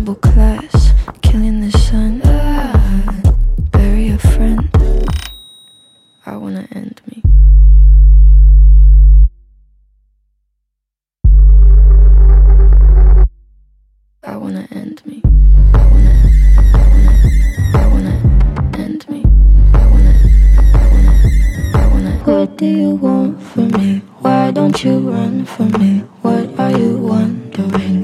cannibal class, killing the sun. Bury a friend. I wanna end me. I wanna end me. I wanna end me. I wanna. What do you want from me? Why don't you run from me? What are you wondering?